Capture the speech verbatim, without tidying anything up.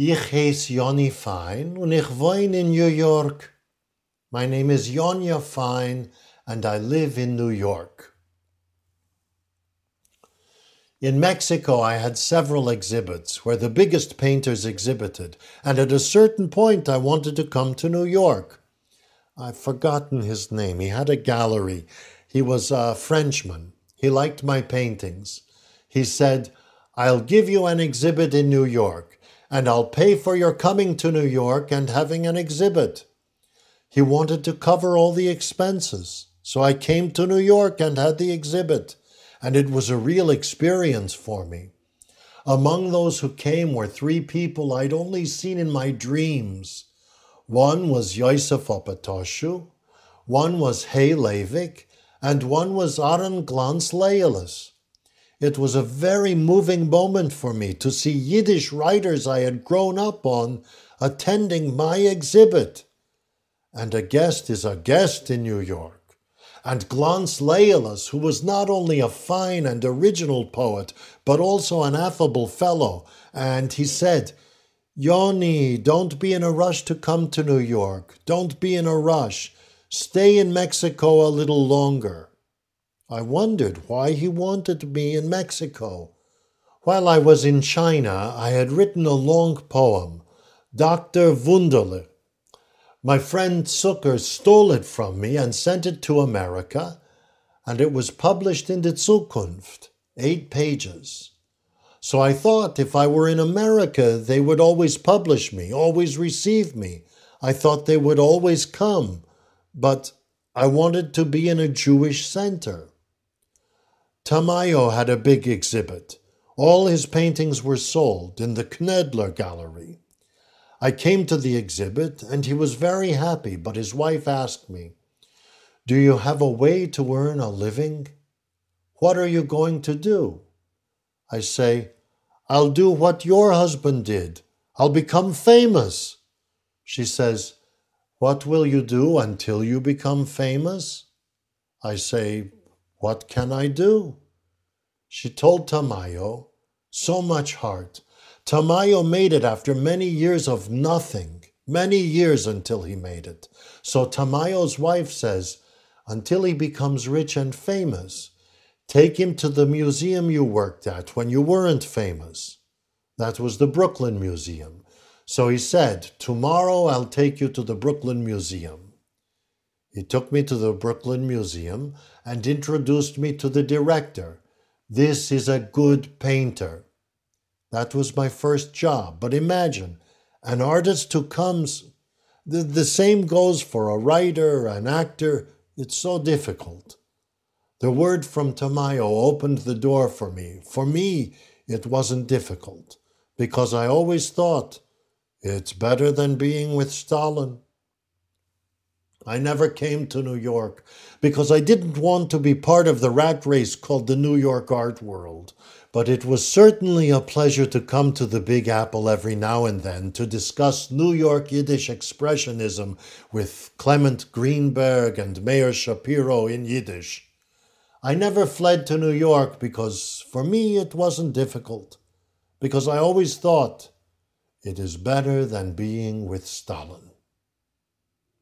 Ich heiss Yoni Fine und ich wohne in New York. My name is Yonya Fine and I live in New York. In Mexico, I had several exhibits where the biggest painters exhibited, and at a certain point I wanted to come to New York. I've forgotten his name. He had a gallery. He was a Frenchman. He liked my paintings. He said, "I'll give you an exhibit in New York, and I'll pay for your coming to New York and having an exhibit." He wanted to cover all the expenses, so I came to New York and had the exhibit, and it was a real experience for me. Among those who came were three people I'd only seen in my dreams. One was Yosef Opatoshu, one was Hay Leivik, and one was Aaron Glantz Leielis. It was a very moving moment for me to see Yiddish writers I had grown up on attending my exhibit. And a guest is a guest in New York. And Glantz Leielis, who was not only a fine and original poet, but also an affable fellow, and he said, "Yoni, don't be in a rush to come to New York. Don't be in a rush. Stay in Mexico a little longer." I wondered why he wanted me in Mexico. While I was in China, I had written a long poem, Doctor Wunderlich. My friend Zucker stole it from me and sent it to America, and it was published in Die Zukunft, eight pages. So I thought if I were in America, they would always publish me, always receive me. I thought they would always come, but I wanted to be in a Jewish center. Tamayo had a big exhibit. All his paintings were sold in the Knedler Gallery. I came to the exhibit, and he was very happy, but his wife asked me, "Do you have a way to earn a living? What are you going to do?" I say, "I'll do what your husband did. I'll become famous." She says, "What will you do until you become famous?" I say, "What can I do?" She told Tamayo, so much heart. Tamayo made it after many years of nothing, many years until he made it. So Tamayo's wife says, until he becomes rich and famous, take him to the museum you worked at when you weren't famous. That was the Brooklyn Museum. So he said, "Tomorrow I'll take you to the Brooklyn Museum." He took me to the Brooklyn Museum and introduced me to the director. "This is a good painter." That was my first job. But imagine, an artist who comes, the, the same goes for a writer, an actor. It's so difficult. The word from Tamayo opened the door for me. For me, it wasn't difficult, because I always thought, it's better than being with Stalin. I never came to New York because I didn't want to be part of the rat race called the New York art world. But it was certainly a pleasure to come to the Big Apple every now and then to discuss New York Yiddish expressionism with Clement Greenberg and Meir Shapiro in Yiddish. I never fled to New York because for me it wasn't difficult, because I always thought it is better than being with Stalin.